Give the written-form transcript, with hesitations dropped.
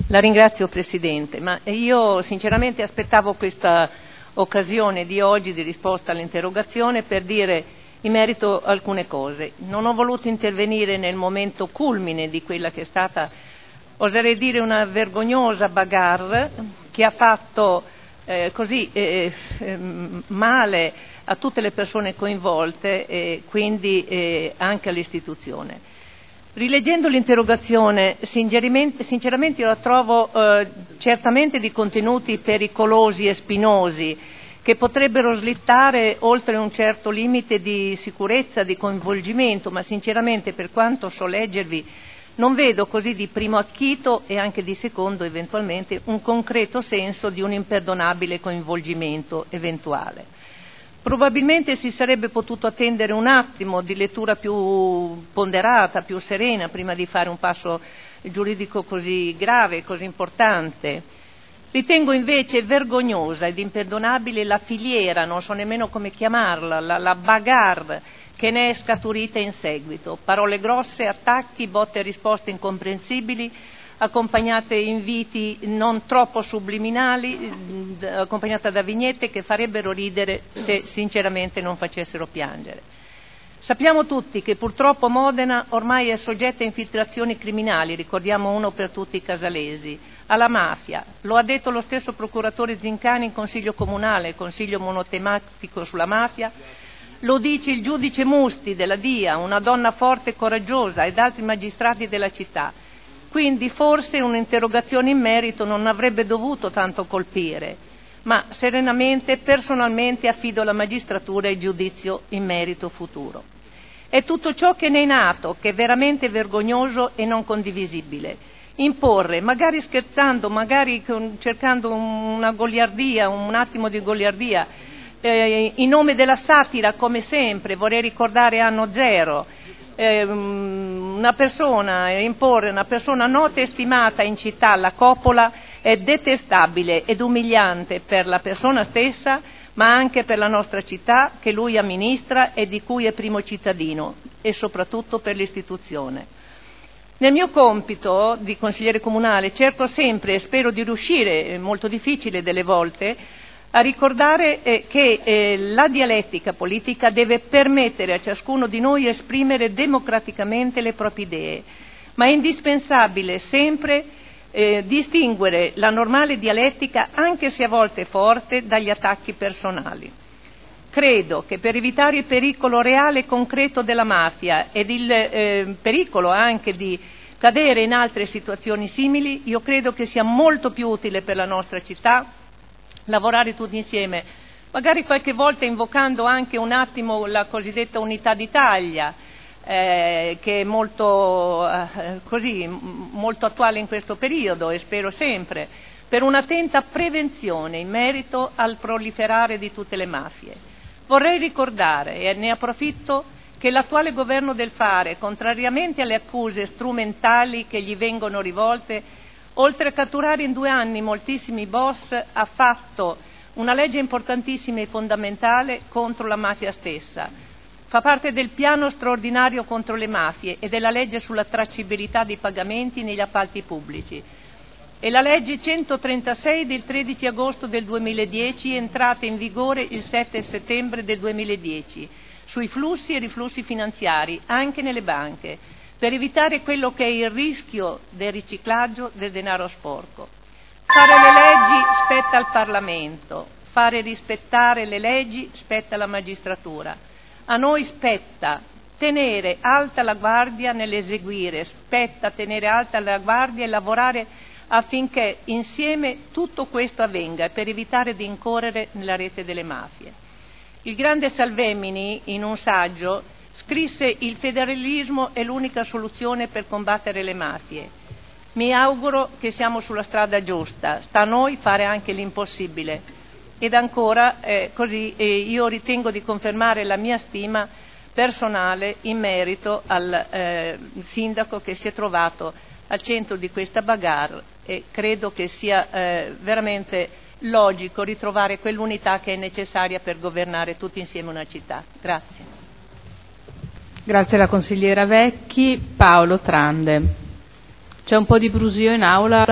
La ringrazio Presidente, ma io sinceramente aspettavo questa occasione di oggi di risposta all'interrogazione per dire in merito alcune cose. Non ho voluto intervenire nel momento culmine di quella che è stata, oserei dire, una vergognosa bagarre che ha fatto male a tutte le persone coinvolte e quindi anche all'istituzione. Rileggendo l'interrogazione, sinceramente io la trovo certamente di contenuti pericolosi e spinosi, che potrebbero slittare oltre un certo limite di sicurezza, di coinvolgimento, ma sinceramente per quanto so leggervi non vedo così di primo acchito e anche di secondo eventualmente un concreto senso di un imperdonabile coinvolgimento eventuale. Probabilmente si sarebbe potuto attendere un attimo di lettura più ponderata, più serena, prima di fare un passo giuridico così grave, così importante. Ritengo invece vergognosa ed imperdonabile la filiera, non so nemmeno come chiamarla, la bagarre che ne è scaturita in seguito. Parole grosse, attacchi, botte e risposte incomprensibili, accompagnate inviti non troppo subliminali, accompagnate da vignette che farebbero ridere se sinceramente non facessero piangere. Sappiamo tutti che purtroppo Modena ormai è soggetta a infiltrazioni criminali, ricordiamo uno per tutti i casalesi, alla mafia. Lo ha detto lo stesso procuratore Zincani in Consiglio Comunale, Consiglio monotematico sulla mafia, lo dice il giudice Musti della DIA, una donna forte e coraggiosa, ed altri magistrati della città. Quindi forse un'interrogazione in merito non avrebbe dovuto tanto colpire, ma serenamente, personalmente affido alla magistratura il giudizio in merito futuro. È tutto ciò che ne è nato, che è veramente vergognoso e non condivisibile. Imporre, magari scherzando, magari cercando una goliardia, un attimo di goliardia, in nome della satira come sempre, vorrei ricordare Anno Zero, imporre una persona nota e stimata in città alla coppola è detestabile ed umiliante per la persona stessa, ma anche per la nostra città che lui amministra e di cui è primo cittadino, e soprattutto per l'istituzione. Nel mio compito di consigliere comunale cerco sempre, e spero di riuscire, è molto difficile delle volte, a ricordare che la dialettica politica deve permettere a ciascuno di noi esprimere democraticamente le proprie idee, ma è indispensabile sempre distinguere la normale dialettica, anche se a volte forte, dagli attacchi personali. Credo che per evitare il pericolo reale e concreto della mafia ed il pericolo anche di cadere in altre situazioni simili, io credo che sia molto più utile per la nostra città lavorare tutti insieme, magari qualche volta invocando anche un attimo la cosiddetta unità d'Italia, che è molto attuale in questo periodo e spero sempre, per un'attenta prevenzione in merito al proliferare di tutte le mafie. Vorrei ricordare, e ne approfitto, che l'attuale governo del fare, contrariamente alle accuse strumentali che gli vengono rivolte, oltre a catturare in 2 anni moltissimi boss, ha fatto una legge importantissima e fondamentale contro la mafia stessa. Fa parte del piano straordinario contro le mafie e della legge sulla tracciabilità dei pagamenti negli appalti pubblici. È la legge 136 del 13 agosto del 2010, entrata in vigore il 7 settembre del 2010, sui flussi e riflussi finanziari, anche nelle banche, per evitare quello che è il rischio del riciclaggio del denaro sporco. Fare le leggi spetta al Parlamento, fare rispettare le leggi spetta alla magistratura. A noi spetta tenere alta la guardia nell'eseguire, spetta tenere alta la guardia e lavorare affinché insieme tutto questo avvenga, per evitare di incorrere nella rete delle mafie. Il grande Salvemini, in un saggio, scrisse: il federalismo è l'unica soluzione per combattere le mafie. Mi auguro che siamo sulla strada giusta, sta a noi fare anche l'impossibile. Ed ancora, io ritengo di confermare la mia stima personale in merito al sindaco che si è trovato al centro di questa bagarre, e credo che sia veramente logico ritrovare quell'unità che è necessaria per governare tutti insieme una città. Grazie. Grazie alla consigliera Vecchi. Paolo Trande. C'è un po' di brusio in aula.